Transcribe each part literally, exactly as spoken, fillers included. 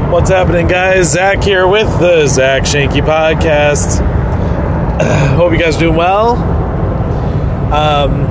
What's happening, guys? Zach here with the Zach Shanky Podcast. Uh, hope you guys are doing well. Um,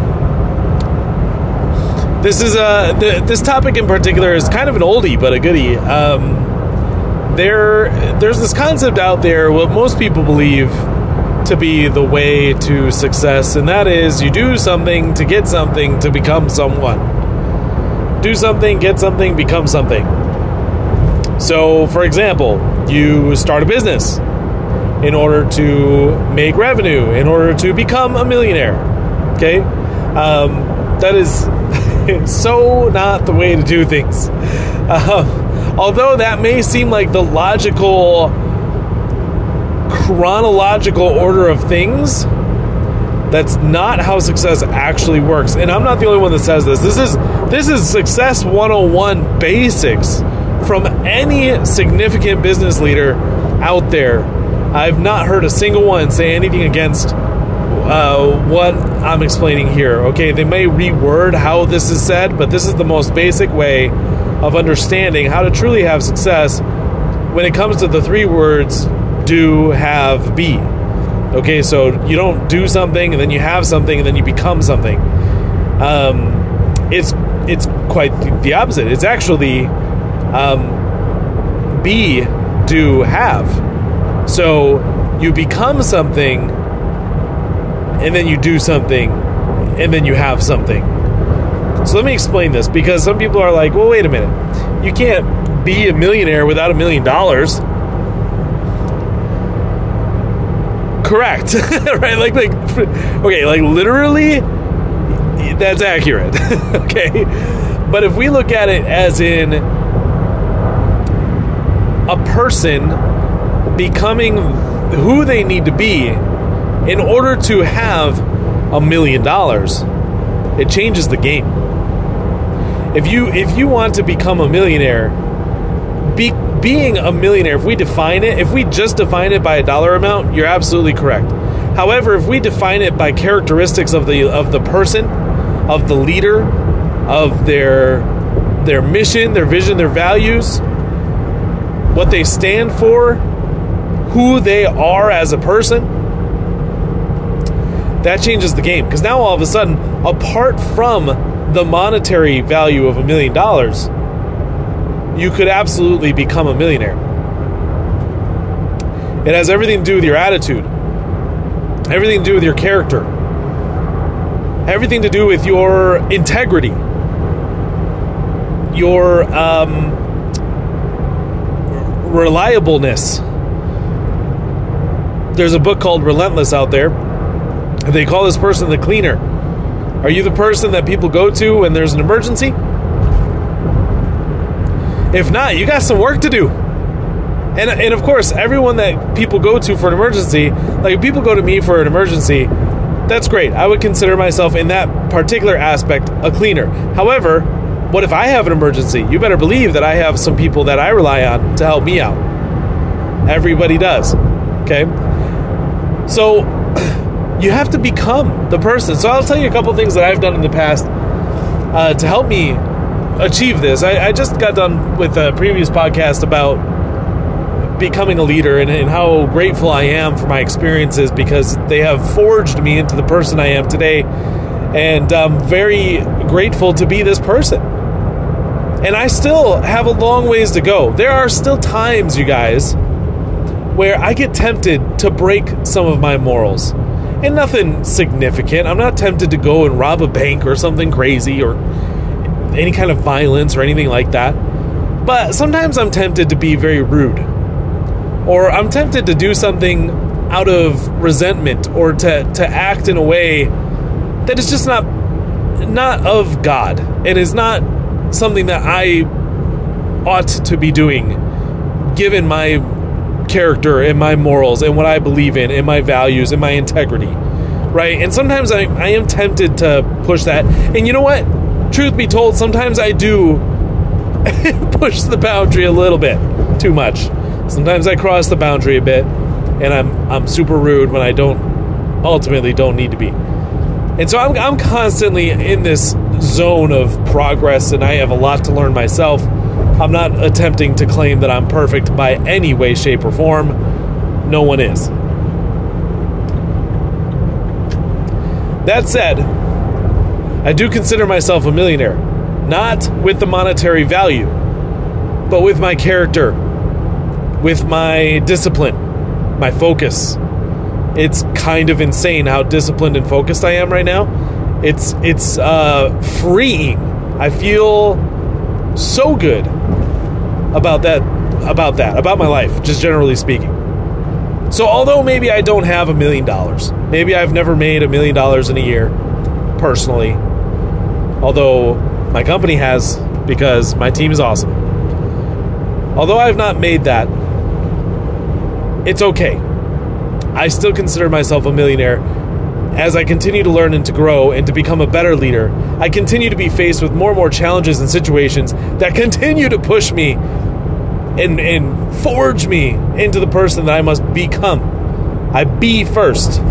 this is a th- this topic in particular is kind of an oldie but a goodie. Um, there, there's this concept out there, what most people believe to be the way to success, and that is you do something to get something to become someone. Do something, get something, become something. So, for example, you start a business in order to make revenue, in order to become a millionaire. Okay? Um, that is so not the way to do things. Uh, although that may seem like the logical, chronological order of things, that's not how success actually works. And I'm not the only one that says this. This is this is Success one oh one basics from any significant business leader out there. I've not heard a single one say anything against uh, what I'm explaining here. Okay, they may reword how this is said, but this is the most basic way of understanding how to truly have success when it comes to the three words do, have, be. Okay, so you don't do something and then you have something and then you become something. Um, it's it's quite the opposite. It's actually um, be, do, have. So you become something and then you do something and then you have something. So let me explain this, because some people are like, well, wait a minute. You can't be a millionaire without a million dollars. Correct. Right? Like, like, okay, like literally, that's accurate. Okay. But if we look at it as in a person becoming who they need to be in order to have a million dollars, it changes the game. If you, if you want to become a millionaire, be Being a millionaire, if we define it, if we just define it by a dollar amount, you're absolutely correct. However, if we define it by characteristics of the of the person, of the leader, of their their mission, their vision, their values, what they stand for, who they are as a person, that changes the game. Because now all of a sudden, apart from the monetary value of a million dollars, you could absolutely become a millionaire. It has everything to do with your attitude, everything to do with your character, everything to do with your integrity, your um, reliableness. There's a book called Relentless out there. They call this person the cleaner. Are you the person that people go to when there's an emergency? If not, you got some work to do. And and of course, everyone that people go to for an emergency, like if people go to me for an emergency, that's great. I would consider myself in that particular aspect a cleaner. However, what if I have an emergency? You better believe that I have some people that I rely on to help me out. Everybody does. Okay? So you have to become the person. So I'll tell you a couple things that I've done in the past uh, to help me achieve this. I, I just got done with a previous podcast about becoming a leader and, and how grateful I am for my experiences, because they have forged me into the person I am today, and I'm very grateful to be this person. And I still have a long ways to go. There are still times, you guys, where I get tempted to break some of my morals. And nothing significant. I'm not tempted to go and rob a bank or something crazy or any kind of violence or anything like that. But sometimes I'm tempted to be very rude, or I'm tempted to do something out of resentment, or to, to act in a way that is just not not of God and is not something that I ought to be doing given my character and my morals and what I believe in and my values and my integrity, right? And sometimes I, I am tempted to push that. And you know what? Truth be told, sometimes I do push the boundary a little bit too much. Sometimes I cross the boundary a bit, and I'm I'm super rude when I don't ultimately don't need to be. And so I'm I'm constantly in this zone of progress, and I have a lot to learn myself. I'm not attempting to claim that I'm perfect by any way, shape, or form. No one is. That said, I do consider myself a millionaire. Not with the monetary value, but with my character, with my discipline, my focus. It's kind of insane how disciplined and focused I am right now. It's it's uh, freeing. I feel so good about that, about that, about my life, just generally speaking. So although maybe I don't have a million dollars, maybe I've never made a million dollars in a year, personally, although my company has, because my team is awesome. Although I've not made that, it's okay. I still consider myself a millionaire. As I continue to learn and to grow and to become a better leader, I continue to be faced with more and more challenges and situations that continue to push me and, and forge me into the person that I must become. I be first.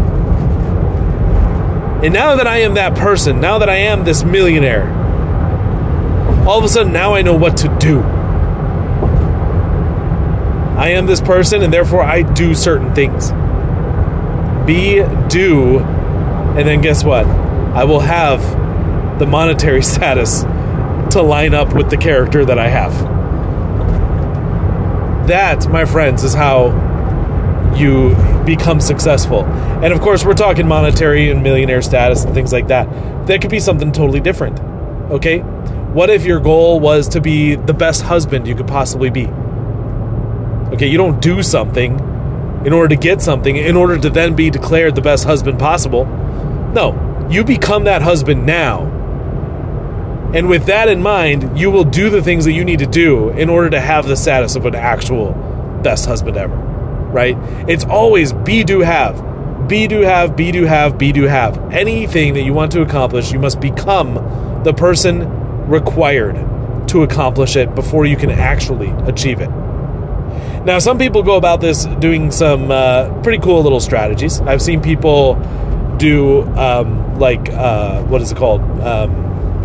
And now that I am that person, now that I am this millionaire, all of a sudden now I know what to do. I am this person, and therefore I do certain things. Be, do, and then guess what? I will have the monetary status to line up with the character that I have. That, my friends, is how you become successful. And of course, we're talking monetary and millionaire status and things like that. That could be something totally different. Okay? What if your goal was to be the best husband you could possibly be? Okay, you don't do something in order to get something, in order to then be declared the best husband possible. No, you become that husband now. And with that in mind, you will do the things that you need to do in order to have the status of an actual best husband ever. Right? It's always be, do, have. Be, do, have, be, do, have, be, do, have. Anything that you want to accomplish, you must become the person required to accomplish it before you can actually achieve it. Now, some people go about this doing some uh, pretty cool little strategies. I've seen people do, um, like, uh, what is it called? Um,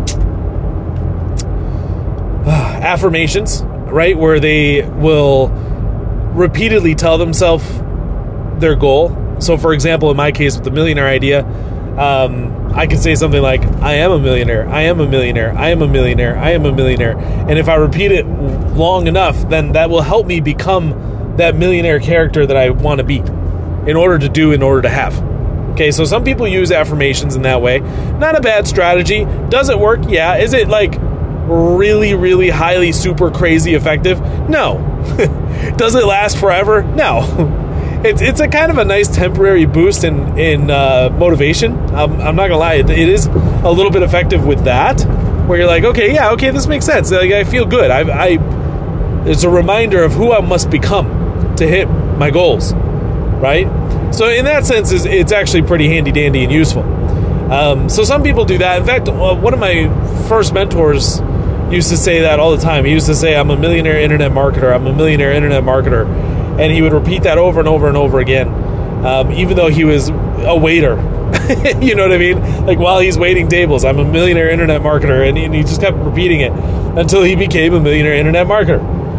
affirmations, right? Where they will repeatedly tell themselves their goal. So, for example, in my case with the millionaire idea, um, I could say something like, I am a millionaire, I am a millionaire, I am a millionaire, I am a millionaire. And if I repeat it long enough, then that will help me become that millionaire character that I want to be in order to do, in order to have. Okay, so some people use affirmations in that way. Not a bad strategy. Does it work? Yeah. Is it like really, really highly super crazy effective? No. Does it last forever? No. It's it's a kind of a nice temporary boost in in uh, motivation. I'm, I'm not gonna lie, it, it is a little bit effective with that, where you're like, okay, yeah, okay, this makes sense. Like, I feel good. I, I it's a reminder of who I must become to hit my goals, right? So in that sense, is it's actually pretty handy dandy and useful. Um, so some people do that. In fact, uh, one of my first mentors used to say that all the time. He used to say, I'm a millionaire internet marketer. I'm a millionaire internet marketer. And he would repeat that over and over and over again, um, even though he was a waiter. You know what I mean? Like, while he's waiting tables, I'm a millionaire internet marketer. And he, and he just kept repeating it until he became a millionaire internet marketer.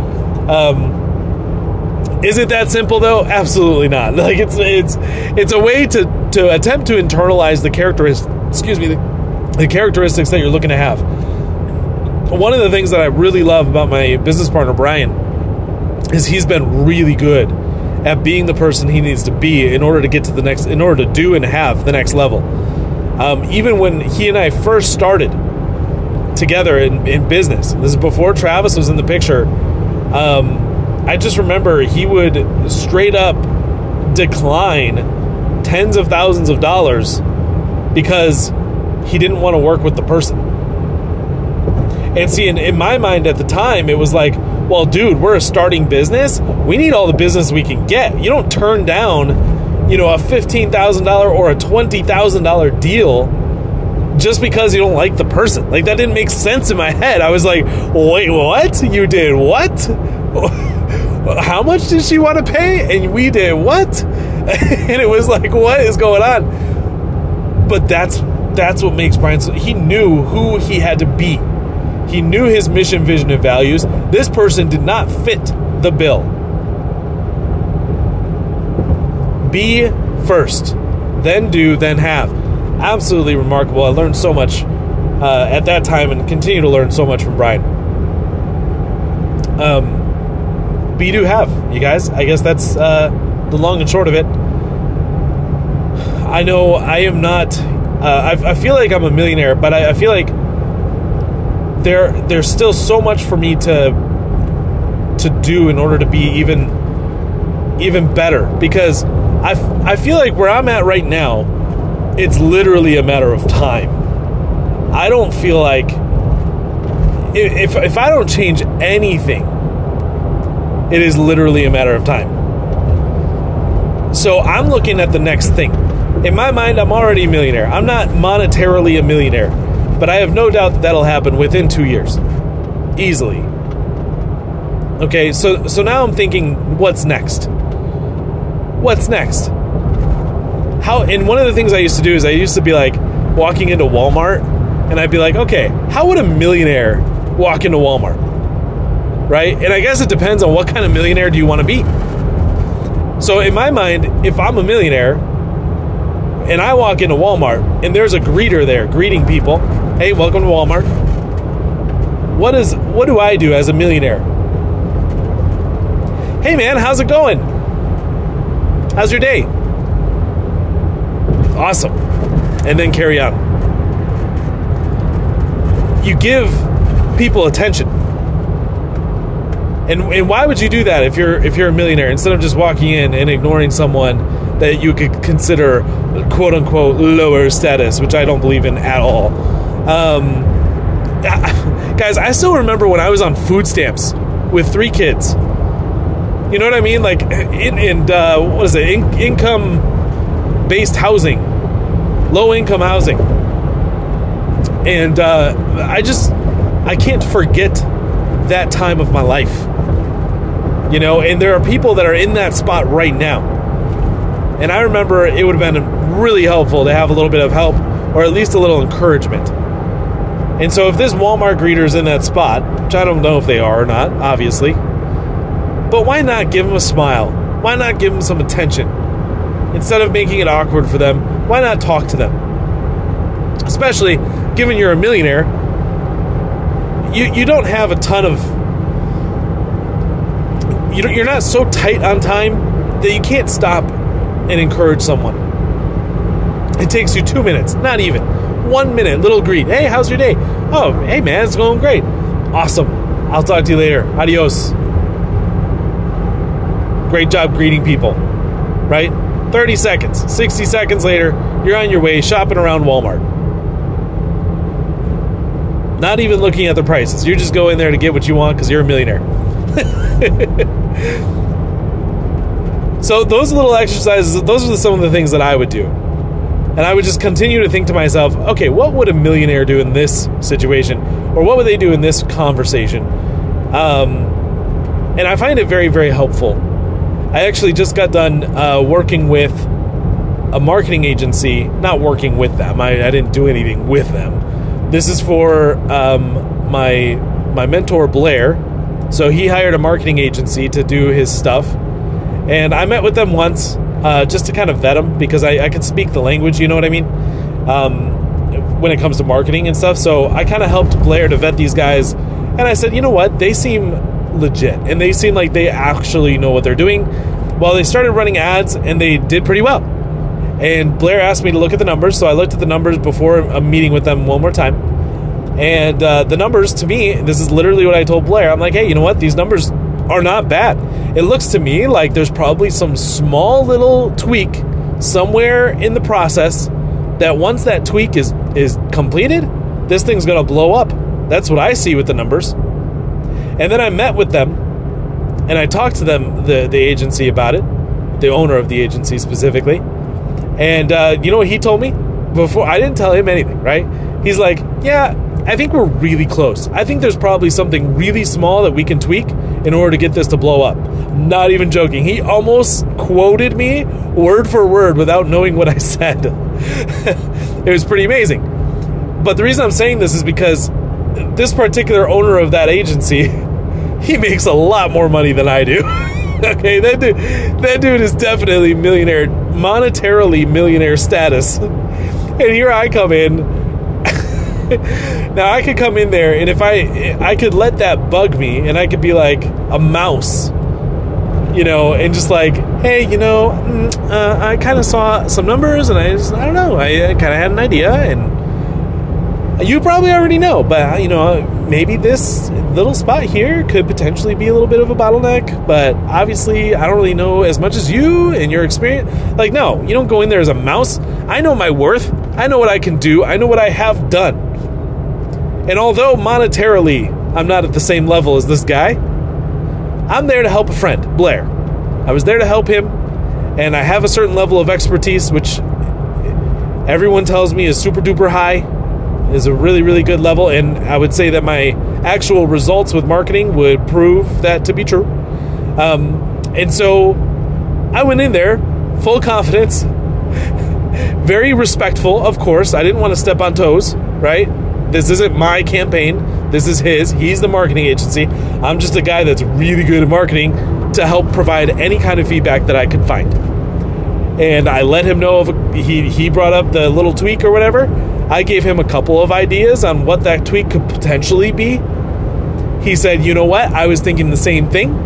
Um, is it that simple, though? Absolutely not. Like, it's it's it's a way to, to attempt to internalize the characteristics, excuse me, the, the characteristics that you're looking to have. One of the things that I really love about my business partner, Brian, is he's been really good at being the person he needs to be in order to get to the next, in order to do and have the next level. Um, even when he and I first started together in, in business, this is before Travis was in the picture, um, I just remember he would straight up decline tens of thousands of dollars because he didn't want to work with the person. And see, in, in my mind at the time, it was like, well, dude, we're a starting business. We need all the business we can get. You don't turn down, you know, a fifteen thousand dollars or a twenty thousand dollars deal just because you don't like the person. Like, that didn't make sense in my head. I was like, wait, what? You did what? How much did she want to pay? And we did what? And it was like, what is going on? But that's that's what makes Brian so, he knew who he had to be He knew his mission, vision, and values. This person did not fit the bill. Be first, then do, then have. Absolutely remarkable. I learned so much uh, at that time and continue to learn so much from Brian. Um, be, do, have, you guys. I guess that's uh, the long and short of it. I know I am not... Uh, I, I feel like I'm a millionaire, but I, I feel like there there's still so much for me to to do in order to be even even better. Because I, I feel like where I'm at right now, it's literally a matter of time. I don't feel like if if I don't change anything, it is literally a matter of time. So I'm looking at the next thing. In my mind, I'm already a millionaire. I'm not monetarily a millionaire, but I have no doubt that that'll happen within two years. Easily. Okay, so so now I'm thinking, what's next? What's next? How? And one of the things I used to do is I used to be like walking into Walmart, and I'd be like, okay, how would a millionaire walk into Walmart? Right? And I guess it depends on what kind of millionaire do you want to be. So in my mind, if I'm a millionaire, and I walk into Walmart, and there's a greeter there greeting people. Hey, welcome to Walmart. What is? What do I do as a millionaire? Hey, man, how's it going? How's your day? Awesome. And then carry on. You give people attention. And, and why would you do that if you're if you're a millionaire, instead of just walking in and ignoring someone that you could consider quote unquote lower status, which I don't believe in at all. Um, guys, I still remember when I was on food stamps with three kids. You know what I mean? Like in, in uh, what is it? In, income based housing, low income housing, and uh, I just I can't forget that time of my life. You know, and there are people that are in that spot right now. And I remember it would have been really helpful to have a little bit of help, or at least a little encouragement. And so if this Walmart greeter's in that spot, which I don't know if they are or not, obviously, but why not give them a smile? Why not give them some attention? Instead of making it awkward for them, why not talk to them? Especially given you're a millionaire, you, you don't have a ton of... You don't, you're not so tight on time that you can't stop and encourage someone. It takes you two minutes, not even. One minute, little greet. Hey, how's your day? Oh, hey man, it's going great. Awesome. I'll talk to you later. Adios. Great job greeting people, right? thirty seconds, sixty seconds later, you're on your way shopping around Walmart. Not even looking at the prices. You're just going there to get what you want because you're a millionaire. So those little exercises, those are some of the things that I would do. And I would just continue to think to myself, okay, what would a millionaire do in this situation? Or what would they do in this conversation? Um, and I find it very, very helpful. I actually just got done uh, working with a marketing agency. Not working with them. I, I didn't do anything with them. This is for um, my my mentor, Blair. So he hired a marketing agency to do his stuff. And I met with them once uh, just to kind of vet them because I, I can speak the language, you know what I mean? Um, when it comes to marketing and stuff. So I kind of helped Blair to vet these guys. And I said, you know what? They seem legit. And they seem like they actually know what they're doing. Well, they started running ads and they did pretty well. And Blair asked me to look at the numbers. So I looked at the numbers before a meeting with them one more time. And uh, the numbers to me, this is literally what I told Blair. I'm like, hey, you know what? These numbers are not bad. It looks to me like there's probably some small little tweak somewhere in the process that once that tweak is, is completed, this thing's going to blow up. That's what I see with the numbers. And then I met with them and I talked to them, the, the agency, about it, the owner of the agency specifically. And uh, you know what he told me? Before I didn't tell him anything, right? He's like, yeah, I think we're really close. I think there's probably something really small that we can tweak in order to get this to blow up. Not even joking. He almost quoted me word for word without knowing what I said. It was pretty amazing. But the reason I'm saying this is because this particular owner of that agency, he makes a lot more money than I do. Okay, that dude, that dude is definitely millionaire, monetarily millionaire status. And here I come in. Now I could come in there, and if I, I could let that bug me, and I could be like a mouse, you know, and just like, hey, you know, uh, I kind of saw some numbers, and I just, I don't know, I, I kind of had an idea, and you probably already know, but, you know, maybe this little spot here could potentially be a little bit of a bottleneck, but obviously I don't really know as much as you and your experience. Like, no, you don't go in there as a mouse. I know my worth. I know what I can do. I know what I have done. And although monetarily I'm not at the same level as this guy, I'm there to help a friend, Blair. I was there to help him, and I have a certain level of expertise, which everyone tells me is super duper high. Is a really, really good level, and I would say that my actual results with marketing would prove that to be true. Um, and so I went in there full confidence, very respectful, of course. I didn't want to step on toes, right? This isn't my campaign. This is his. He's the marketing agency. I'm just a guy that's really good at marketing to help provide any kind of feedback that I could find. And I let him know if he, he brought up the little tweak or whatever. I gave him a couple of ideas on what that tweak could potentially be. He said, you know what? I was thinking the same thing.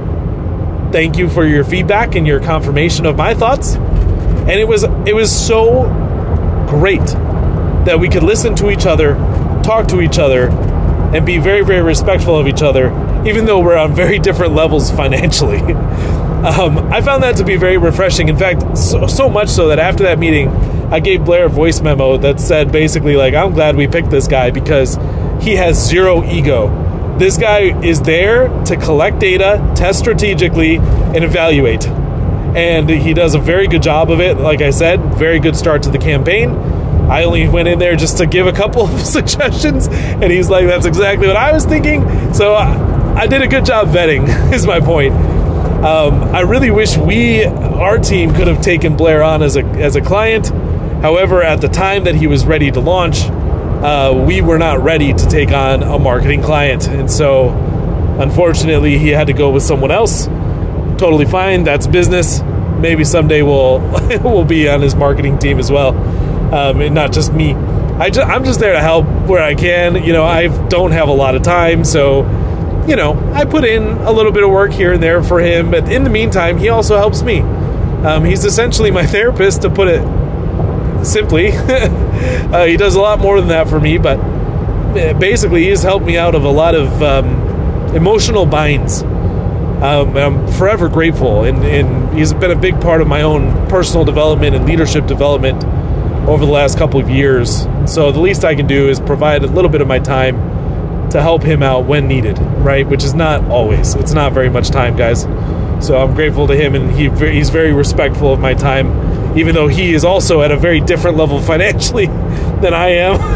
Thank you for your feedback and your confirmation of my thoughts. And it was it was so great that we could listen to each other, talk to each other, and be very, very respectful of each other, even though we're on very different levels financially. um, I found that to be very refreshing. In fact, so, so much so that after that meeting, I gave Blair a voice memo that said basically like, I'm glad we picked this guy because he has zero ego. This guy is there to collect data, test strategically, and evaluate. And he does a very good job of it. Like I said, very good start to the campaign. I only went in there just to give a couple of suggestions, and he's like, that's exactly what I was thinking. So I, I did a good job vetting, is my point. Um, I really wish we, our team, could have taken Blair on as a as a client. However, at the time that he was ready to launch, uh, we were not ready to take on a marketing client. And so, unfortunately, he had to go with someone else. Totally fine. That's business. Maybe someday we'll, we'll be on his marketing team as well. Um, and not just me. I just, I'm just there to help where I can. You know, I don't have a lot of time, so, you know, I put in a little bit of work here and there for him. But in the meantime, he also helps me. Um, he's essentially my therapist, to put it simply. uh, he does a lot more than that for me, but basically he's helped me out of a lot of um, emotional binds. Um, I'm forever grateful, and, and he's been a big part of my own personal development and leadership development over the last couple of years. So the least I can do is provide a little bit of my time to help him out when needed, right? Which is not always. It's not very much time, guys. So I'm grateful to him, and he he's very respectful of my time, even though he is also at a very different level financially than I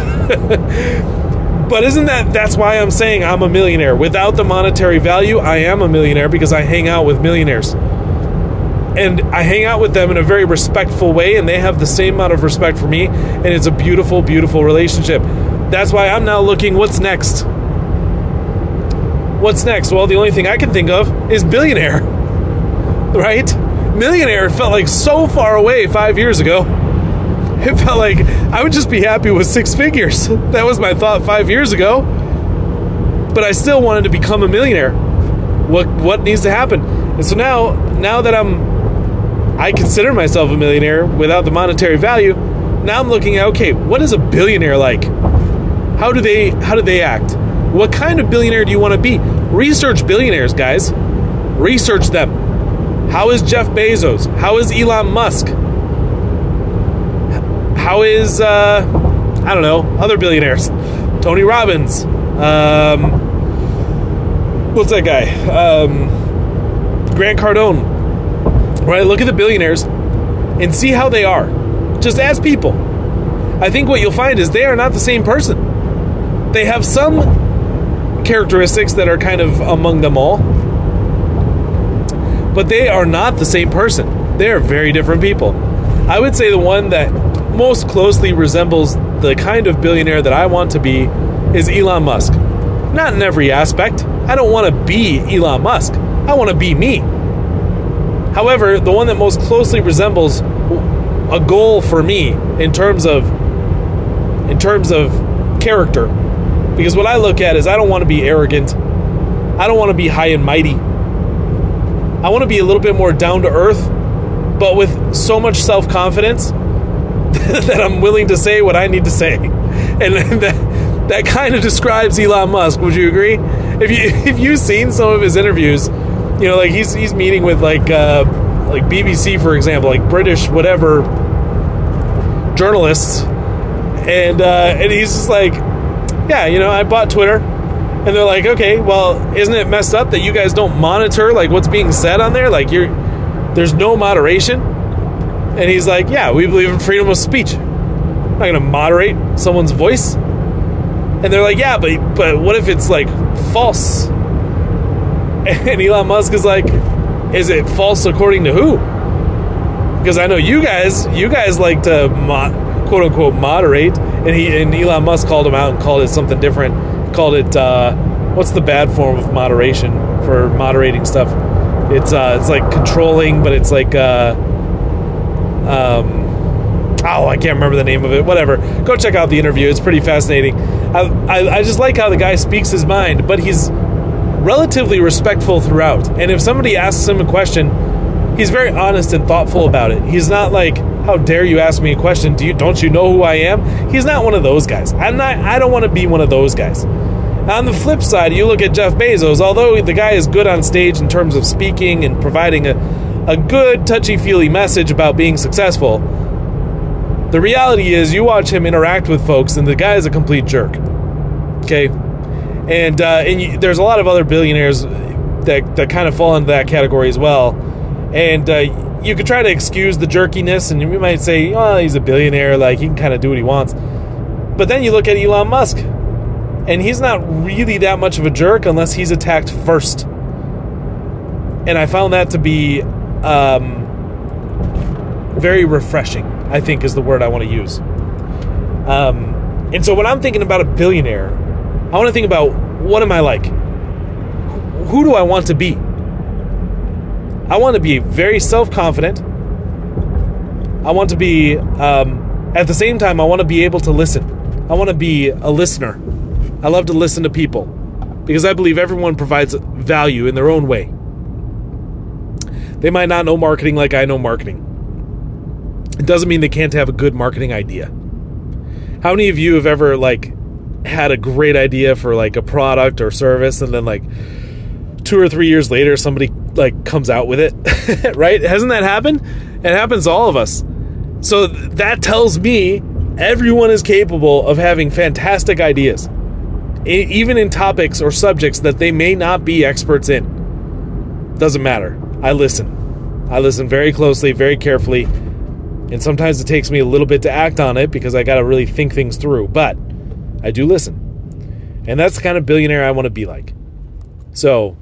am. But isn't that, that's why I'm saying I'm a millionaire. Without the monetary value, I am a millionaire because I hang out with millionaires. And I hang out with them in a very respectful way, and they have the same amount of respect for me, and it's a beautiful, beautiful relationship. That's why I'm now looking, what's next? What's next? Well, the only thing I can think of is billionaire, right? Millionaire felt like so far away five years ago. It felt like I would just be happy with six figures. That was my thought five years ago. But I still wanted to become a millionaire. What what needs to happen? And so now, now that I'm, I consider myself a millionaire without the monetary value. Now I'm looking at, okay, what is a billionaire like? How do they how do they act? What kind of billionaire do you want to be? Research billionaires, guys. Research them. How is Jeff Bezos? How is Elon Musk? How is, uh, I don't know, other billionaires? Tony Robbins. Um, what's that guy? Um, Grant Cardone. Right? Look at the billionaires and see how they are. Just as people. I think what you'll find is they are not the same person. They have some characteristics that are kind of among them all. But they are not the same person. They are very different people. I would say the one that most closely resembles the kind of billionaire that I want to be is Elon Musk. Not in every aspect. I don't want to be Elon Musk. I want to be me. However, the one that most closely resembles a goal for me in terms of in terms of character, because what I look at is I don't want to be arrogant. I don't want to be high and mighty. I want to be a little bit more down to earth, but with so much self-confidence that I'm willing to say what I need to say. And that, that kind of describes Elon Musk. Would you agree? If you if you've seen some of his interviews, you know, like he's he's meeting with like uh, like B B C, for example, like British whatever journalists, and uh, and he's just like, yeah, you know, I bought Twitter, and they're like, okay, well, isn't it messed up that you guys don't monitor like what's being said on there? Like you're there's no moderation. And he's like, yeah, we believe in freedom of speech. I'm not going to moderate someone's voice. And they're like, yeah, but but what if it's like false? And Elon Musk is like, is it false according to who? Because I know you guys, you guys like to mo- quote unquote moderate. And he and Elon Musk called him out and called it something different. Called it uh, what's the bad form of moderation for moderating stuff? It's uh, it's like controlling, but it's like uh, um, oh, I can't remember the name of it. Whatever. Go check out the interview. It's pretty fascinating. I, I I just like how the guy speaks his mind, but he's relatively respectful throughout. And if somebody asks him a question, he's very honest and thoughtful about it. He's not like, how dare you ask me a question? Do you don't you know who I am? He's not one of those guys. I'm not. I don't want to be one of those guys. On the flip side, you look at Jeff Bezos. Although the guy is good on stage in terms of speaking and providing a, a good touchy-feely message about being successful, the reality is you watch him interact with folks, and the guy is a complete jerk. Okay, and uh, and you, there's a lot of other billionaires that that kind of fall into that category as well, and. Uh, You could try to excuse the jerkiness, and you might say, oh, he's a billionaire, like, he can kind of do what he wants. But then you look at Elon Musk, and he's not really that much of a jerk unless he's attacked first. And I found that to be um, very refreshing, I think is the word I want to use. Um, and so when I'm thinking about a billionaire, I want to think about, what am I like? Who do I want to be? I want to be very self-confident. I want to be, um, at the same time, I want to be able to listen. I want to be a listener. I love to listen to people because I believe everyone provides value in their own way. They might not know marketing like I know marketing. It doesn't mean they can't have a good marketing idea. How many of you have ever, like, had a great idea for, like, a product or service, and then, like, two or three years later, somebody like comes out with it, right? Hasn't that happened? It happens to all of us. So that tells me everyone is capable of having fantastic ideas, even in topics or subjects that they may not be experts in. Doesn't matter. I listen. I listen very closely, very carefully, and sometimes it takes me a little bit to act on it because I got to really think things through, but I do listen. And that's the kind of billionaire I want to be like. So,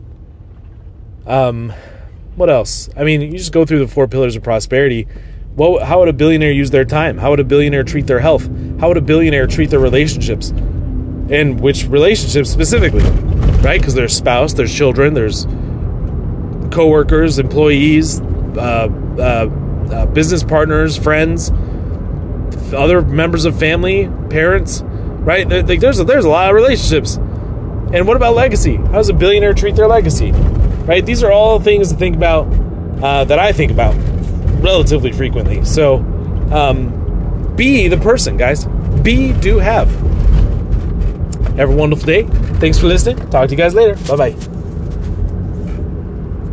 Um, what else? I mean, you just go through the four pillars of prosperity. What, how would a billionaire use their time? How would a billionaire treat their health? How would a billionaire treat their relationships? And which relationships specifically, right? Because there's spouse, there's children, there's coworkers, employees, uh, uh, uh, business partners, friends, other members of family, parents, right? There, there's a, there's a lot of relationships. And what about legacy? How does a billionaire treat their legacy? Right? These are all things to think about, uh, that I think about relatively frequently. So, um, be the person, guys. Be, do, have. Have a wonderful day. Thanks for listening. Talk to you guys later. Bye-bye.